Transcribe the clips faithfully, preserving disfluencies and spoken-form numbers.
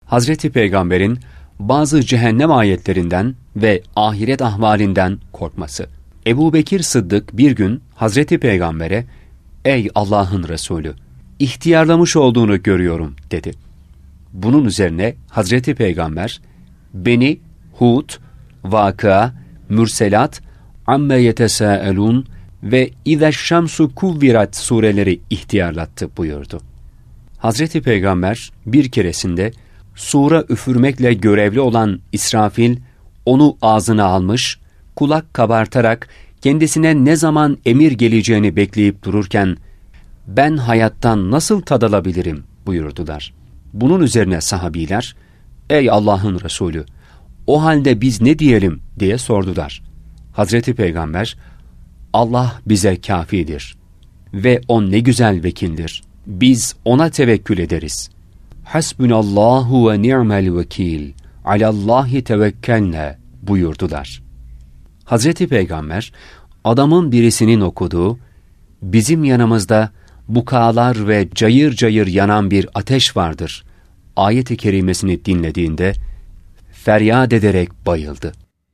Hazreti Peygamber'in bazı cehennem ayetlerinden ve ahiret ahvalinden korkması. Ebu Bekir Sıddık bir gün Hazreti Peygamber'e, "Ey Allah'ın Resulü, ihtiyarlamış olduğunu görüyorum," dedi. Bunun üzerine Hazreti Peygamber, beni Hud, Vakıa, Mürselat, Amme yetesâelûn ve İzeşşemsu kuvvirat sureleri ihtiyarlattı buyurdu. Hazreti Peygamber bir keresinde sura üfürmekle görevli olan İsrafil onu ağzına almış, kulak kabartarak kendisine ne zaman emir geleceğini bekleyip dururken, "Ben hayattan nasıl tad alabilirim?" buyurdular. Bunun üzerine sahabiler, "Ey Allah'ın Resulü, o halde biz ne diyelim?" diye sordular. Hazreti Peygamber, "Allah bize kâfidir ve o ne güzel vekildir. Biz ona tevekkül ederiz. Hasbunallahu ve ni'mel vekil. Alallahi tevekkelne," buyurdular. Hazreti Peygamber, adamın birisinin okuduğu, "Bizim yanımızda bukalar ve cayır cayır yanan bir ateş vardır" ayet-i kerimesini dinlediğinde feryat ederek bayıldı.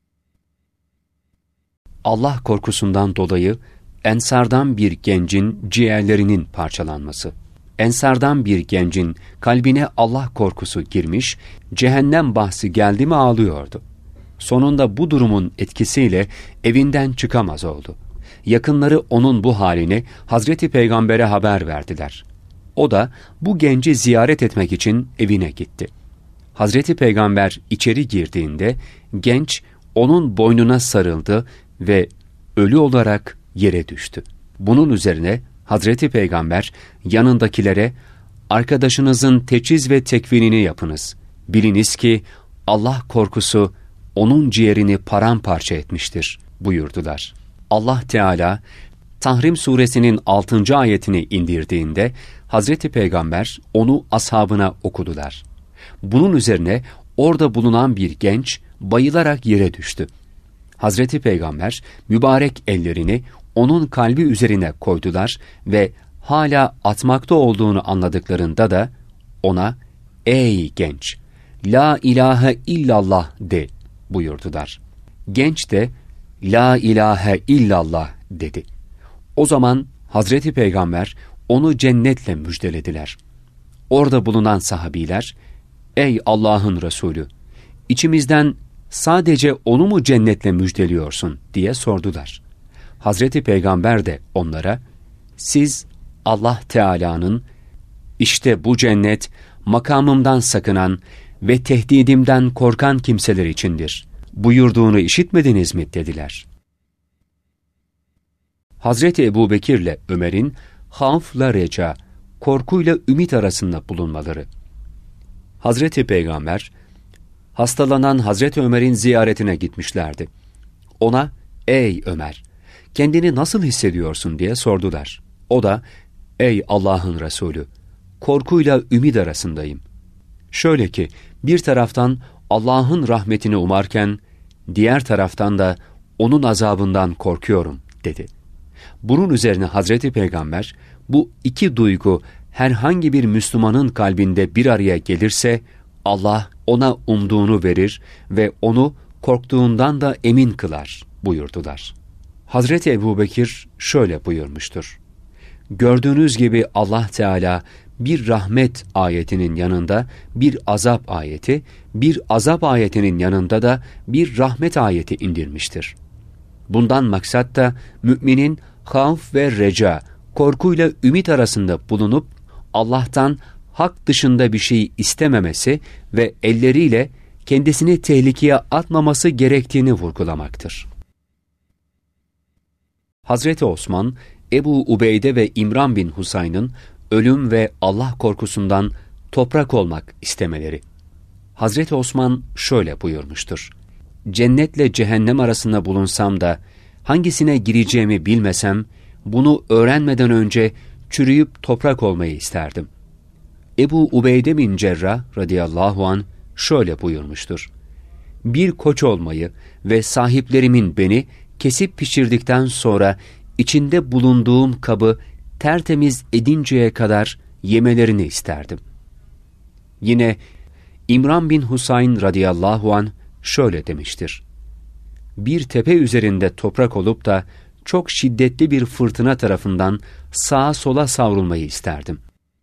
Allah korkusundan dolayı Ensardan bir gencin ciğerlerinin parçalanması. Ensardan bir gencin kalbine Allah korkusu girmiş, cehennem bahsi geldi mi ağlıyordu. Sonunda bu durumun etkisiyle evinden çıkamaz oldu. Yakınları onun bu halini Hazreti Peygamber'e haber verdiler. O da bu genci ziyaret etmek için evine gitti. Hazreti Peygamber içeri girdiğinde genç onun boynuna sarıldı ve ölü olarak yere düştü. Bunun üzerine Hazreti Peygamber yanındakilere, "Arkadaşınızın teçhiz ve tekfinini yapınız. Biliniz ki Allah korkusu onun ciğerini paramparça etmiştir," buyurdular. Allah Teala Tahrim suresinin altıncı ayetini indirdiğinde Hazreti Peygamber onu ashabına okudular. Bunun üzerine orada bulunan bir genç bayılarak yere düştü. Hazreti Peygamber mübarek ellerini onun kalbi üzerine koydular ve hala atmakta olduğunu anladıklarında da ona, "Ey genç, la ilahe illallah de," buyurdular. Genç de "La ilahe illallah" dedi. O zaman Hazreti Peygamber onu cennetle müjdelediler. Orada bulunan sahabiler, "Ey Allah'ın Resulü, içimizden sadece onu mu cennetle müjdeliyorsun?" diye sordular. Hazreti Peygamber de onlara, "Siz Allah Teala'nın, işte bu cennet makamımdan sakınan ve tehdidimden korkan kimseler içindir buyurduğunu işitmediniz mi?" dediler. Hazreti Ebu Bekir ile Ömer'in havfla reca, korkuyla ümit arasında bulunmaları. Hazreti Peygamber, hastalanan Hazreti Ömer'in ziyaretine gitmişlerdi. Ona, "Ey Ömer, kendini nasıl hissediyorsun?" diye sordular. O da, "Ey Allah'ın Resulü, korkuyla ümit arasındayım. Şöyle ki, bir taraftan Allah'ın rahmetini umarken, diğer taraftan da onun azabından korkuyorum," dedi. Bunun üzerine Hazreti Peygamber, bu iki duygu herhangi bir Müslümanın kalbinde bir araya gelirse, Allah ona umduğunu verir ve onu korktuğundan da emin kılar buyurdular. Hazreti Ebubekir şöyle buyurmuştur: "Gördüğünüz gibi Allah Teala bir rahmet ayetinin yanında bir azap ayeti, bir azap ayetinin yanında da bir rahmet ayeti indirmiştir. Bundan maksat da müminin havf ve reca, korkuyla ümit arasında bulunup Allah'tan hak dışında bir şey istememesi ve elleriyle kendisini tehlikeye atmaması gerektiğini vurgulamaktır." Hazreti Osman, Ebu Ubeyde ve İmran bin Husayn'ın ölüm ve Allah korkusundan toprak olmak istemeleri. Hazreti Osman şöyle buyurmuştur: "Cennetle cehennem arasında bulunsam da hangisine gireceğimi bilmesem, bunu öğrenmeden önce çürüyüp toprak olmayı isterdim." Ebu Ubeyde bin Cerrah radıyallahu anh şöyle buyurmuştur: "Bir koç olmayı ve sahiplerimin beni kesip pişirdikten sonra içinde bulunduğum kabı tertemiz edinceye kadar yemelerini isterdim." Yine İmran bin Husayn radıyallahu anh şöyle demiştir: Bir tepe üzerinde toprak olup da çok şiddetli bir fırtına tarafından sağa sola savrulmayı isterdim.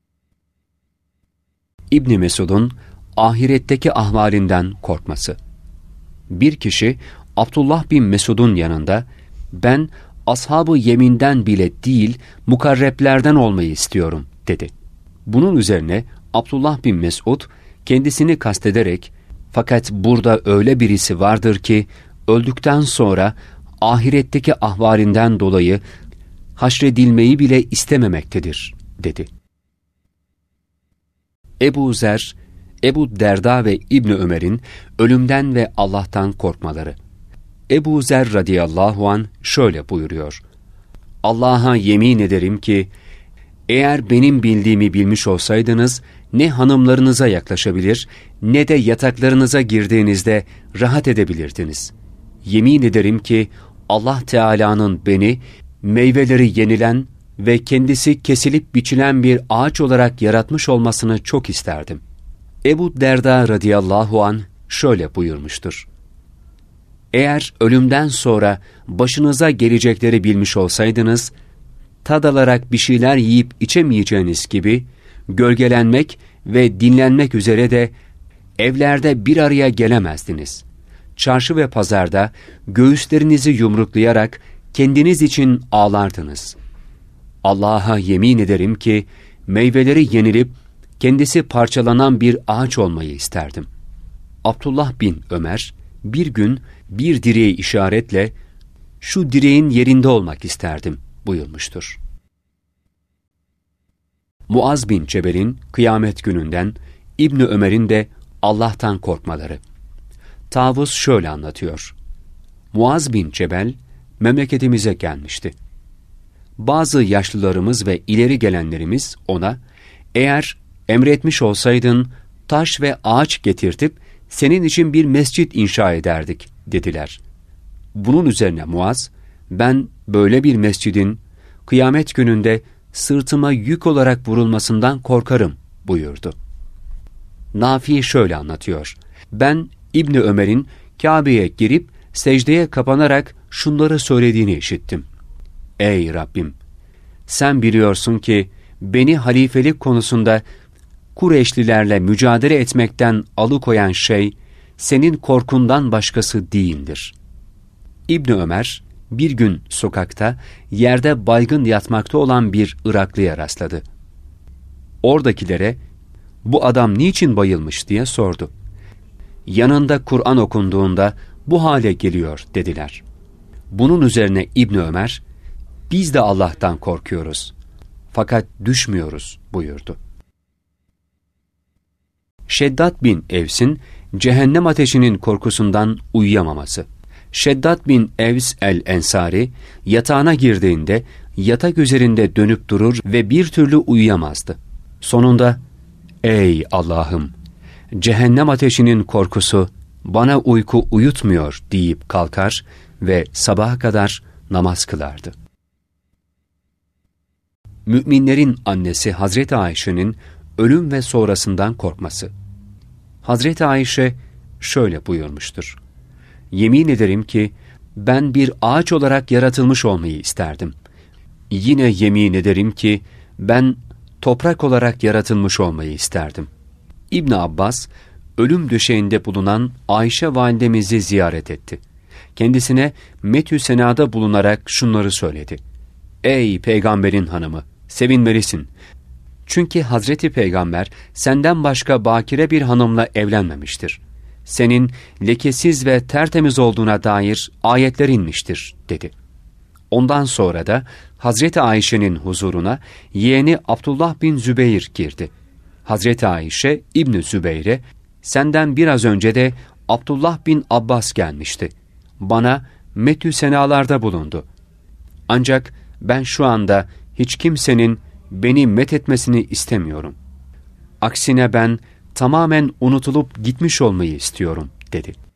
İbn Mesud'un ahiretteki ahvalinden korkması. Bir kişi Abdullah bin Mesud'un yanında, ben ashab-ı yeminden bile değil mukarreblerden olmayı istiyorum dedi. Bunun üzerine Abdullah bin Mesud kendisini kastederek, fakat burada öyle birisi vardır ki öldükten sonra ahiretteki ahvalinden dolayı haşredilmeyi bile istememektedir dedi. Ebu Zer, Ebu Derda ve İbni Ömer'in ölümden ve Allah'tan korkmaları. Ebu Zer radıyallahu anh şöyle buyuruyor: Allah'a yemin ederim ki, eğer benim bildiğimi bilmiş olsaydınız, ne hanımlarınıza yaklaşabilir, ne de yataklarınıza girdiğinizde rahat edebilirdiniz. Yemin ederim ki, Allah Teala'nın beni, meyveleri yenilen ve kendisi kesilip biçilen bir ağaç olarak yaratmış olmasını çok isterdim. Ebu Derda radıyallahu anh şöyle buyurmuştur: Eğer ölümden sonra başınıza gelecekleri bilmiş olsaydınız, tad alarak bir şeyler yiyip içemeyeceğiniz gibi, gölgelenmek ve dinlenmek üzere de evlerde bir araya gelemezdiniz. Çarşı ve pazarda göğüslerinizi yumruklayarak kendiniz için ağlardınız. Allah'a yemin ederim ki, meyveleri yenilip kendisi parçalanan bir ağaç olmayı isterdim. Abdullah bin Ömer bir gün bir direğe işaretle, şu direğin yerinde olmak isterdim buyurmuştur. Muaz bin Cebel'in kıyamet gününden, İbni Ömer'in de Allah'tan korkmaları. Tavus şöyle anlatıyor: Muaz bin Cebel memleketimize gelmişti. Bazı yaşlılarımız ve ileri gelenlerimiz ona, eğer emretmiş olsaydın taş ve ağaç getirtip senin için bir mescit inşa ederdik dediler. Bunun üzerine Muaz, ben böyle bir mescidin kıyamet gününde sırtıma yük olarak vurulmasından korkarım buyurdu. Nafi şöyle anlatıyor: Ben İbni Ömer'in Kabe'ye girip secdeye kapanarak şunları söylediğini işittim. Ey Rabbim! Sen biliyorsun ki beni halifelik konusunda Kureyşlilerle mücadele etmekten alıkoyan şey senin korkundan başkası değildir. İbni Ömer bir gün sokakta yerde baygın yatmakta olan bir Iraklıya rastladı. Oradakilere bu adam niçin bayılmış diye sordu. Yanında Kur'an okunduğunda bu hale geliyor dediler. Bunun üzerine İbni Ömer, biz de Allah'tan korkuyoruz fakat düşmüyoruz buyurdu. Şeddat bin Evs'in cehennem ateşinin korkusundan uyuyamaması. Şeddat bin Evs el-Ensari yatağına girdiğinde yatak üzerinde dönüp durur ve bir türlü uyuyamazdı. Sonunda, ey Allah'ım! Cehennem ateşinin korkusu bana uyku uyutmuyor deyip kalkar ve sabaha kadar namaz kılardı. Müminlerin annesi Hazreti Ayşe'nin ölüm ve sonrasından korkması. Hazreti Ayşe şöyle buyurmuştur: Yemin ederim ki ben bir ağaç olarak yaratılmış olmayı isterdim. Yine yemin ederim ki ben toprak olarak yaratılmış olmayı isterdim. İbn Abbas, ölüm döşeğinde bulunan Ayşe validemizi ziyaret etti. Kendisine methü senada bulunarak şunları söyledi: Ey peygamberin hanımı, sevinmelisin. Çünkü Hazreti Peygamber senden başka bakire bir hanımla evlenmemiştir. Senin lekesiz ve tertemiz olduğuna dair ayetler inmiştir dedi. Ondan sonra da Hazreti Ayşe'nin huzuruna yeğeni Abdullah bin Zübeyir girdi. Hazreti Ayşe İbn-i Zübeyr'e, senden biraz önce de Abdullah bin Abbas gelmişti. Bana methü senalarda bulundu. Ancak ben şu anda hiç kimsenin beni methetmesini istemiyorum. Aksine ben tamamen unutulup gitmiş olmayı istiyorum dedi.